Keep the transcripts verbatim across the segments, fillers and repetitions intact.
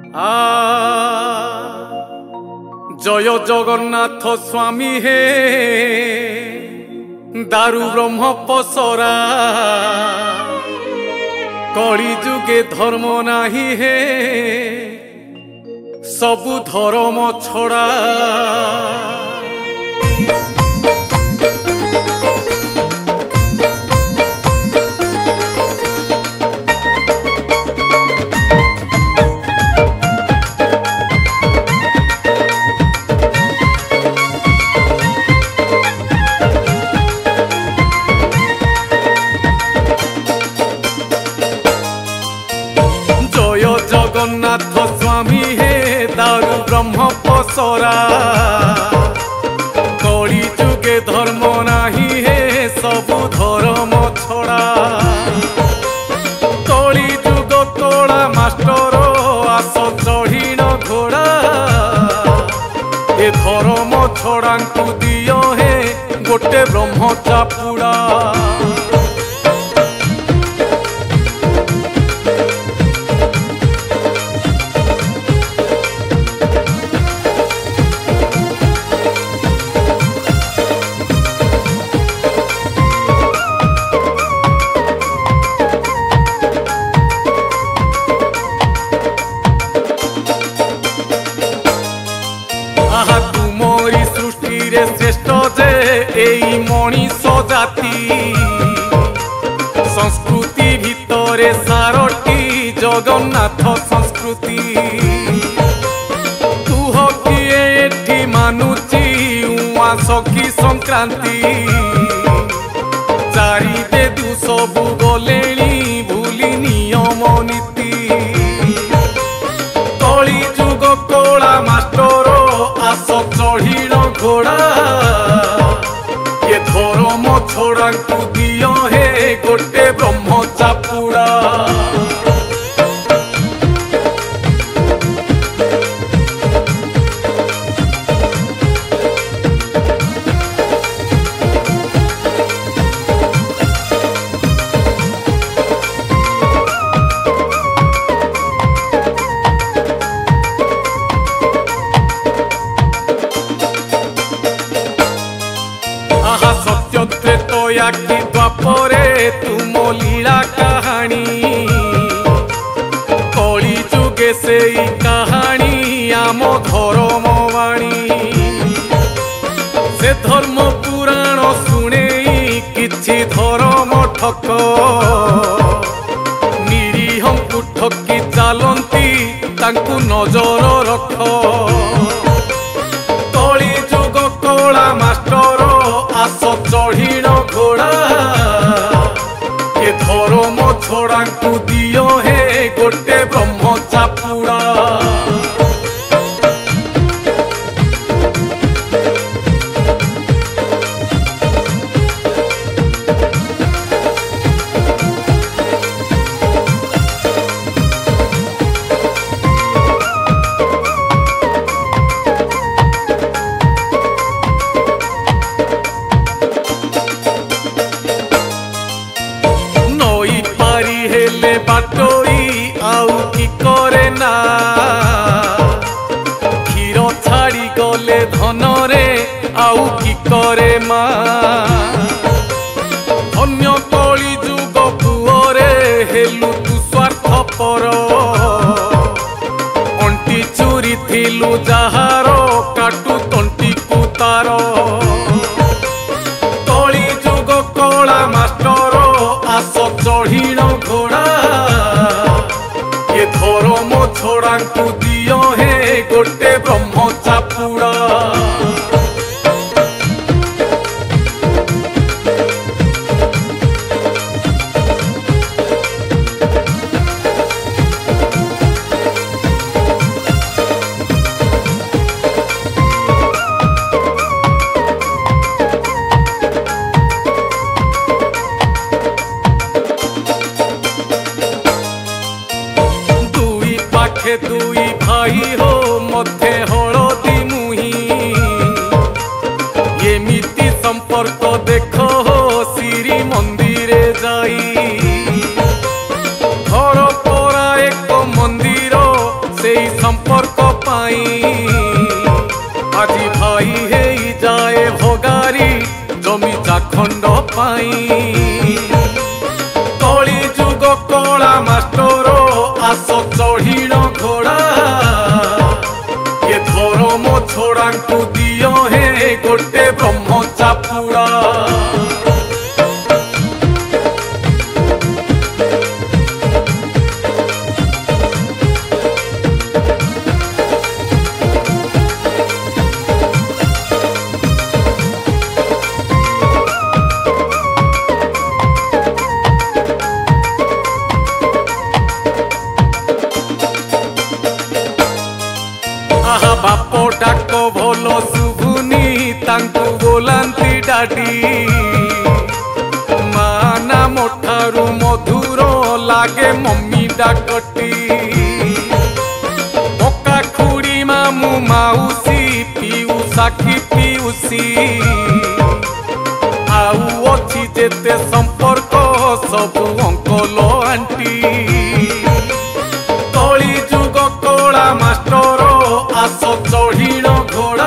आ जय जगन्नाथ स्वामी हे दारु ब्रह्म पसरा कली जुगे धर्म नाही हे सबु धर्म छड़ा जगन्नाथ स्वामी हे दारु ब्रह्म पसरा कली जुगे धर्म नाही हे सबु धर्म छड़ा कली जुग तोड़ा मास्टर आस चढ़ीन घोड़ा ए धर्म छड़ा दियो हे गोटे ब्रह्म चापुड़ा तुमरी सृष्टि रे श्रेष्ठ जे एई मनीष जाति संस्कृति भितरे सारटी जगन्नाथ संस्कृति तुह किए एठी मानुची उआ सखी संक्रांति चारि बेदु सबु गलेणी भूली नियम नीति कली जुग कोला मास्टर आस चढ़ीन घोड़ा ये धर्म छोड़ा दियो हे गोटे ब्रह्म चापुड़ा सत्य त्रेतया कि द्वापरे तुम लीला कहानी कली जुगे से कहानी आम धर्म वाणी से धर्म पुराण शुणे किछि धर्म ठक निरीह को ठकी चलती तांकु नजर रख कली जुग कोला मास्टर आस चढ़ीन घोड़ा ये धर्म छोड़ा दियो हे गोटे ब्रह्म चापुड़ा हेले बाटोई आउ की करे ना क्षीर छाड़ी गले धन रे आउ की करे मा अन्य कली जुग पुअरे हेलु तु स्वार्थ पर अंटी चुरी थिलु जहारो काटु तंटी को तार कली जुग कला मास्टर आस चढ़ीन घोड़ा ये धर्म छोड़ा दियो हे गोटे ब्रह्म चापुड़ा दुई भाई हो मध्य हलदी मुही एमिति संपर्क देख हो श्री मंदिर जाई घर परा एक मंदिर से पाई आज भाई हे जाए भोगारी जमी चाखंड पाई कली जुग कला मास्टर आस चढ़ीण घोड़ा ये धर्म छोड़ा दियो हे गोटे ब्रह्म चापुड़ा बाप डाक भल शुभुनी तांकु बोलांती डाडी माना मोठारू मधुर लागे मम्मी डाकटी पक्का खुड़ी मामू माउसी पिउ साखी पिउसी आउ अच्छी जेते संपर्क सबु अंकल आंटी कली जुग कला मास्टर आस चढ़ीण घोड़ा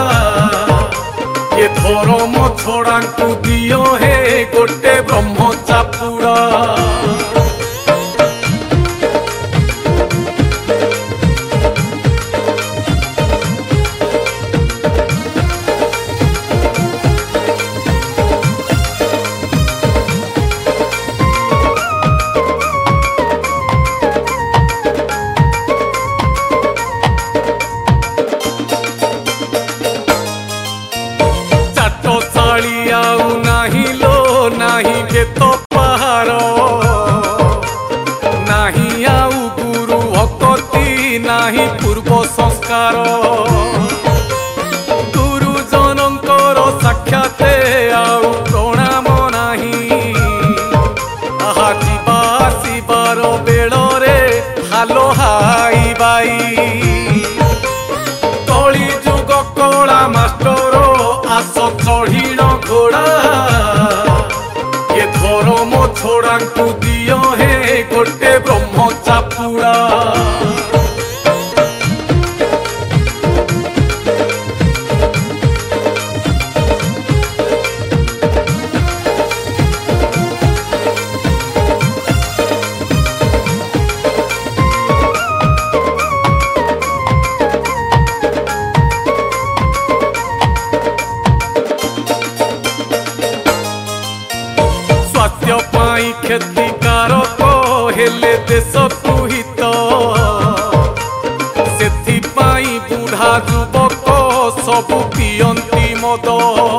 ये धर्म छोड़ा दियो हे गोटे ब्रह्म चापुड़ा तो पहाड़ नाही आउ गुरु भक्ति नाही पूर्व संस्कार गुरुजनंकर साक्षात आउ प्रणाम नाही आहा जीवा आसीबार बेଳରେ हालो हाई बाई कली जुग कला मास्टर आस चढ़ीण घोड़ा धर्म छोड़ा दियो हे गोटे ब्रह्म चापुड़ा क्षतिकारक हेले देश हित से बुढ़ा युवक सबु पियंती मद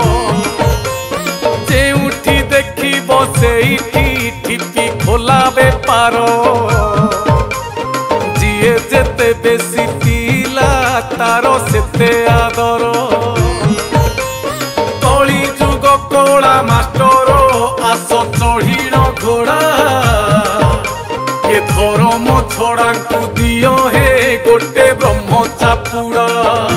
जेउठी देखिब सेठी ठिपी खोला बेपार जीए जेते बेसी पिला तार सेते आदर कली जुग कला मास्टर आस चढ़ीण घोड़ा ये धर्म छोड़ा दियो हे गोटे ब्रह्म चापुड़ा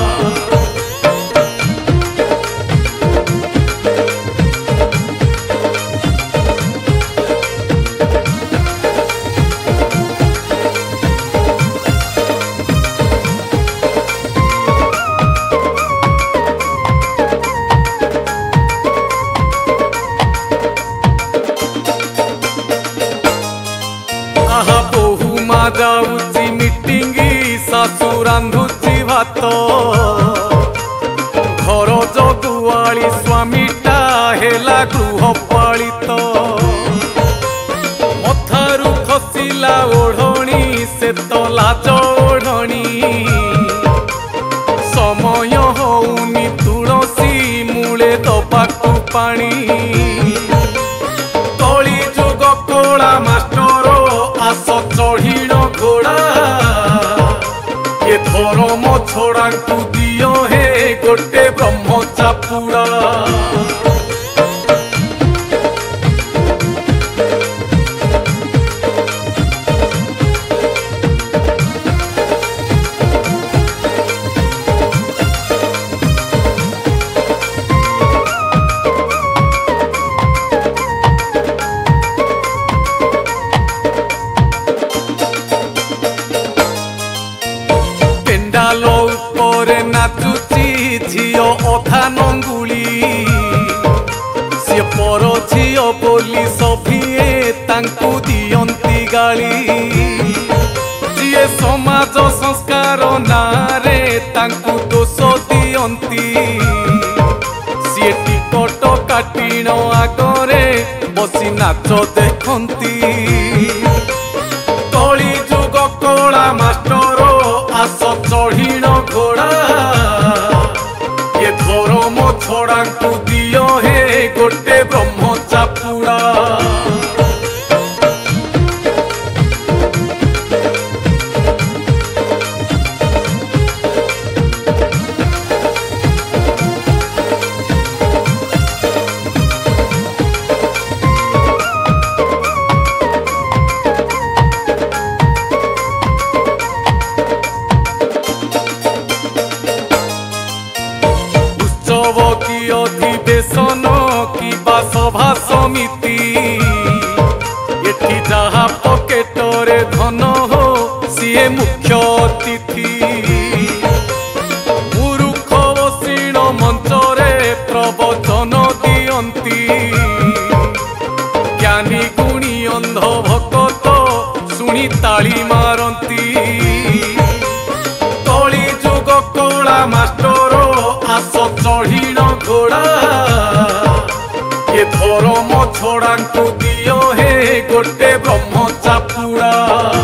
जाऊची मीटिंग सासू रांधुची भात घर जदुआली स्वामीटा हेला गृहपालित मथारू खसिला ओढ़णी से तो लाज ओढ़णी समय होउनी तुलसी मूले दबाकू पानी कली जुग कला मास्टर आस चढ़ीण घोड़ा ये धर्म छोड़ा दियो हे गोटे ब्रह्म चापुड़ा बोली सभिए तांकु दियंती गाली जिए समाज संस्कार नारे तांकु दोष दियंती सीए टिकट काटिण आगरे बसी नाच देखंती कली जुग कला मास्टर आस चढ़ीण घोड़ा ये धर्म छड़ा को दियो हे गोटे ब्रह्म चापुड़ा की अधिवेशन की सभा समिति एठी जहा पकेटरे धन हो सीए मुख्य अतिथि मूर्ख बसीण मंचरे प्रवचन दियंती ज्ञानी गुणी अंध भक्त शुणी ताली मारती कली जुग कला मास्टर आस चढ़ीण घोड़ा ये धर्म छड़ा को दियो हे गोटे ब्रह्म चापुड़ा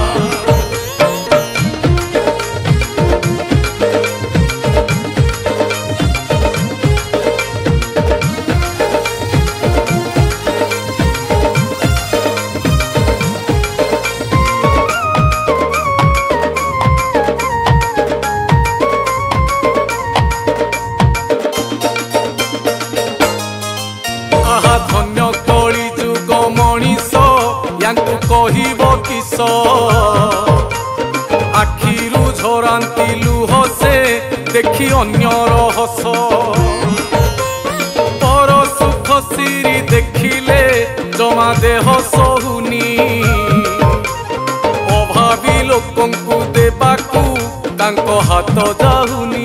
धन्य कली जुग मनीष यांकु कहिब किस आखिरु झरांती लुह से देखी अन्यर हस पर सुख सिरी देखिले जमा देह सहुनी अभावी लोकंकु देबाकु तांको हाथ जाहुनी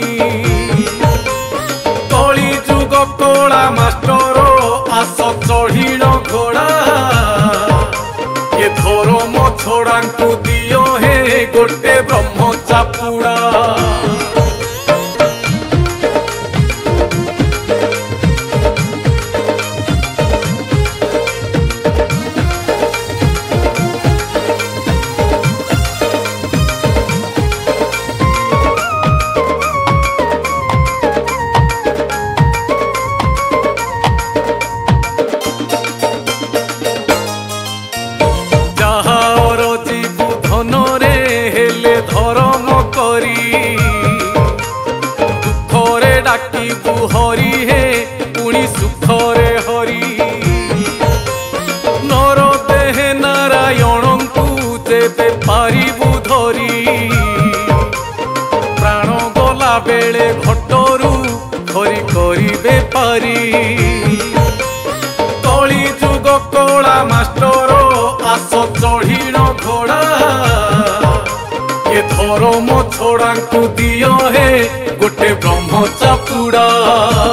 कली जुग कला मास्टर आस चढ़ीण घोड़ा ये धर्म छड़ा को दियो हे गोटे ब्रह्म चापुड़ा धर्म करी दुखरे डाकिबु हरि हे पुणी सुखरे हरि नर देहे नारायण को जेबे पारिबु धरी प्राण गला बेले घटरू धरी करिबे पारी कली जुग कला मास्टर आस चढ़ीण घोड़ा ये धर्म छड़ा को दियो हे गोटे ब्रह्म चापुड़ा।